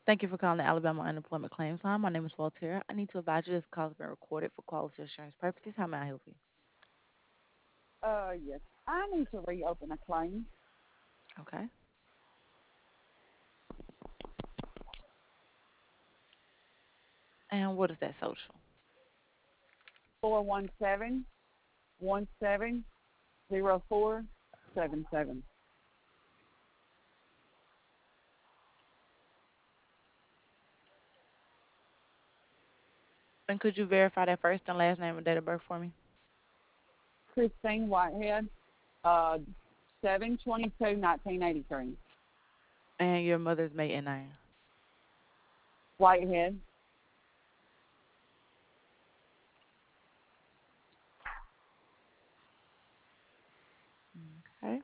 Thank you for calling the Alabama Unemployment Claims Line. My name is Voltaire. I need to advise you this call has been recorded for quality assurance purposes. How may I help you? Yes. I need to reopen a claim. Okay. And what is that social? 417-170477. And could you verify that first and last name and date of birth for me? Christine Whitehead, uh, 7/22/1983. And your mother's maiden name. Whitehead. Okay.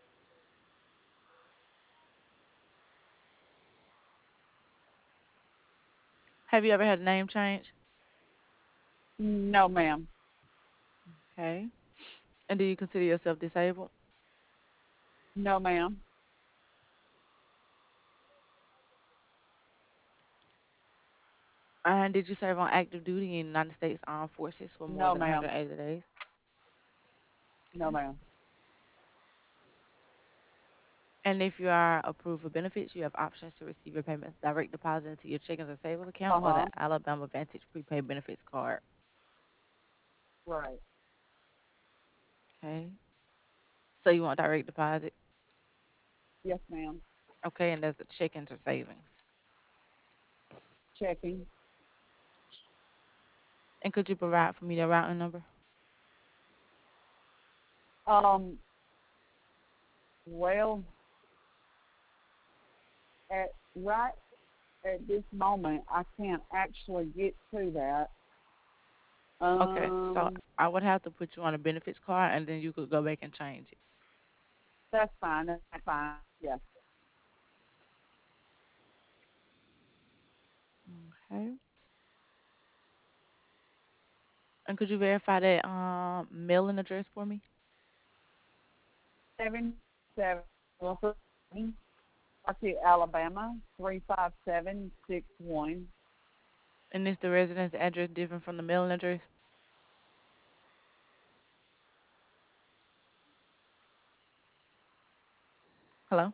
Have you ever had a name change? No, ma'am. Okay. And do you consider yourself disabled? No, ma'am. And did you serve on active duty in the United States Armed Forces for more No, than ma'am. 180 days? No, Okay. ma'am. And if you are approved for benefits, you have options to receive your payments direct deposit into your checking or savings account or the Uh-huh. Alabama Vantage prepaid benefits card. Right. Okay. So you want direct deposit? Yes, ma'am. Okay, and that's a check-ins or savings. Checking. And could you provide for me the routing number? Um, well, right at this moment, I can't actually get to that. Okay, so Um, I would have to put you on a benefits card, and then you could go back and change it. that's fine. That's fine. Yes. Okay. And could you verify that mailing address for me? 77 Market, Alabama 35761. And is the residence address different from the mailing address? Hello?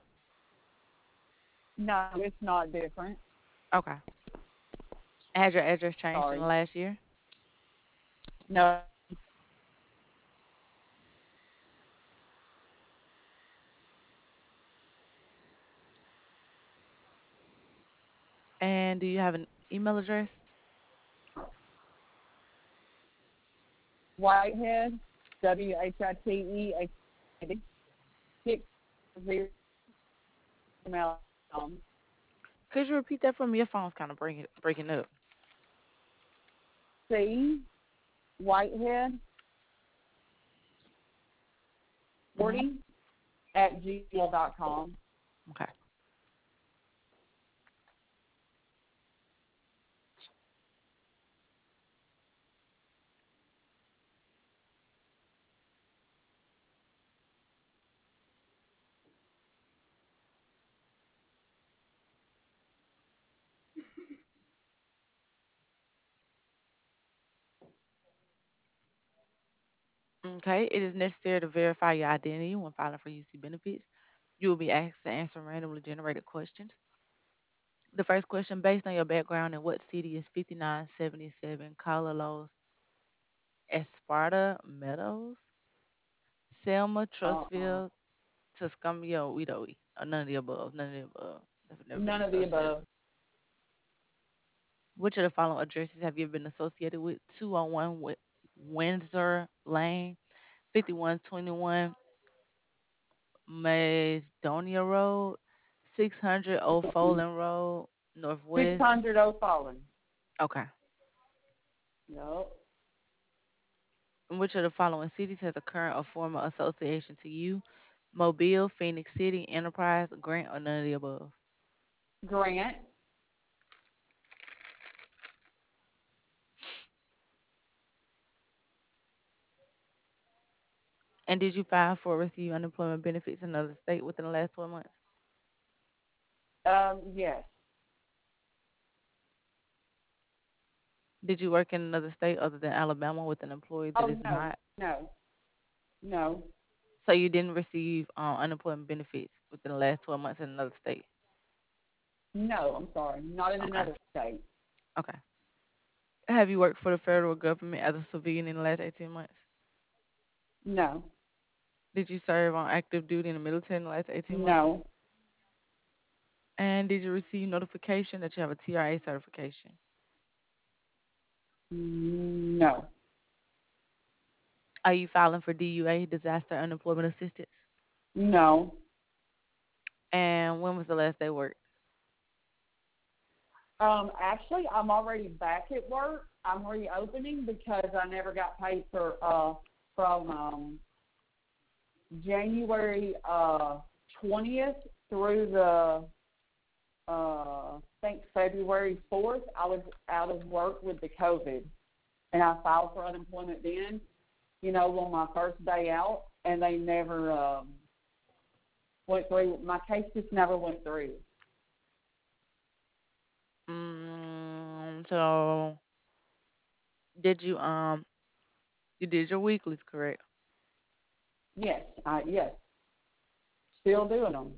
No, it's not different. Okay. Has your address changed in the Sorry. last year? No, And do you have an email address? Whitehead, WHITEH 60 email. Could you repeat that for me? Your phone's kind of breaking up. C Whitehead Hmm. 40 at gmail.com. Okay. Okay. It is necessary to verify your identity when filing for UC benefits. You will be asked to answer randomly generated questions. The first question, based on your background, in what city is 5977 Carlos Esparta Meadows, Selma, Uh-uh. Trustville, Tuscumbia, or Wedoe? Or none of the above. None of the above. They've never been None of the associated. above. Which of the following addresses have you been associated with? 201 Windsor Lane, 5121 Macedonia Road, 600 Old Folan Road, Northwest. 600 O'Fallen. Okay. No. And which of the following cities has a current or former association to you? Mobile, Phoenix City, Enterprise, Grant, or none of the above? Grant. And did you file for or receive unemployment benefits in another state within the last 12 months? Yes. Did you work in another state other than Alabama with an employee that Oh is no, not? no, no, So you didn't receive unemployment benefits within the last 12 months in another state? no. I'm sorry, not in Okay. another state. Okay. Have you worked for the federal government as a civilian in the last 18 months? No, Did you serve on active duty in the military in the last 18 months? no, And did you receive notification that you have a TRA certification? no, Are you filing for DUA, disaster unemployment assistance? no. And when was the last day worked? Actually, I'm already back at work. I'm reopening because I never got paid for from January 20th through the I think February 4th. I was out of work with the COVID, and I filed for unemployment then. You know, on my first day out, and they never went through. My case just never went through. So did you did your weeklies, correct? Yes, yes, still doing them.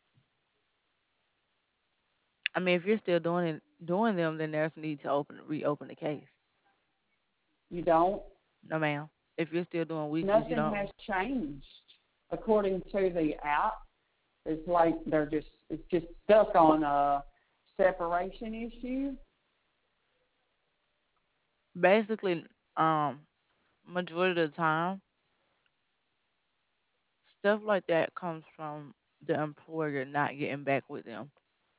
I mean, if you're still doing them, then there's need to reopen the case. You don't. No, ma'am. If you're still doing weeklies, you Nothing has don't. changed according to the app. It's like it's just stuck on a separation issue. Basically, um, majority of the time, stuff like that comes from the employer not getting back with them.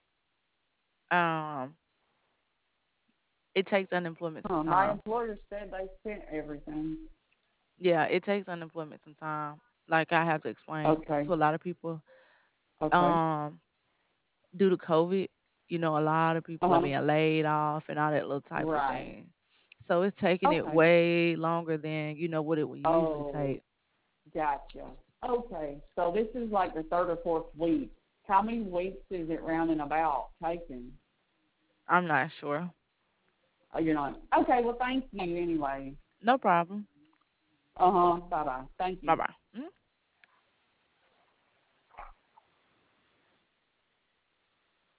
Um, it takes unemployment some My time. employer said they sent everything. Yeah, it takes unemployment some time. Like I have to explain Okay, to a lot of people. okay. Um, due to COVID, a lot of people are Uh-huh. being laid off and all that little type of Right. thing. So it's taking it Okay. way longer than what it would usually Oh, take. gotcha. Okay, so this is like the third or fourth week. How many weeks is it rounding about taking? I'm not sure. Oh, you're not. Okay, well, thank you anyway. No problem. Uh huh. Bye bye. Thank Bye you. bye.